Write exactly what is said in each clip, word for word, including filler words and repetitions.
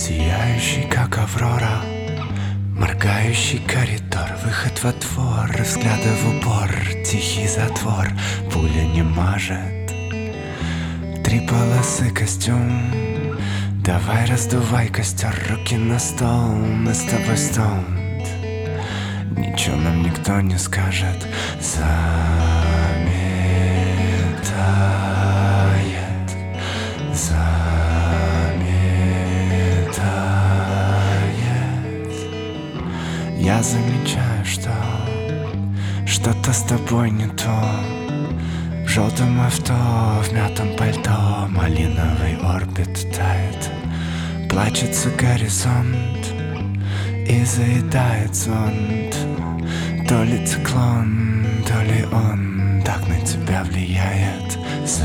Сияющий, как аврора, моргающий коридор, выход во двор, взгляды в упор, тихий затвор, пуля не мажет. Три полосы костюм, давай раздувай костер, руки на стол, мы с тобой stoned. Ничего нам никто не скажет. Заметает, заметает. Я замечаю, что что-то с тобой не то. В желтом авто, в мятом пальто, малиновый орбит тает. Плачется горизонт и заедает зонт. То ли циклон, то ли он так на тебя влияет.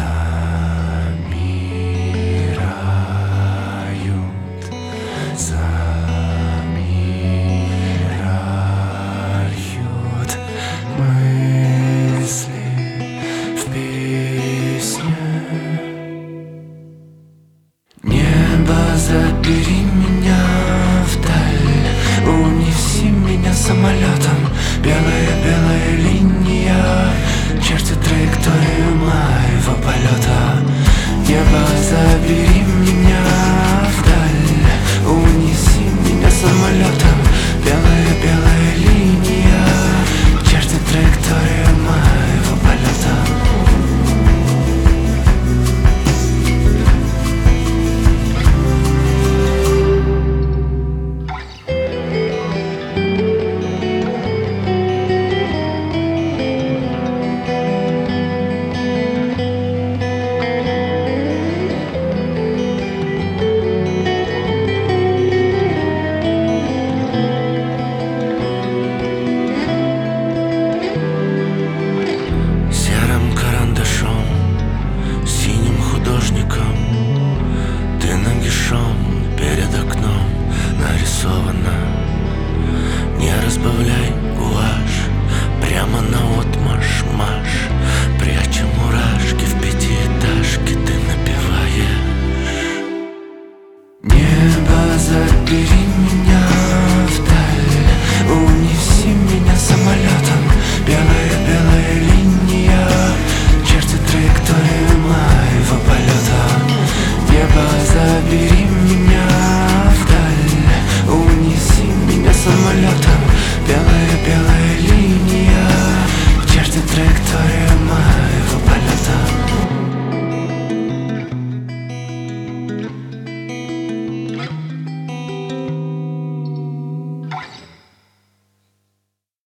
Замирают, замирают мысли в песне. Небо, забери меня вдаль, унеси меня самолетом. Белая-белая линия чертит траекторию моего полета. Небо, забери меня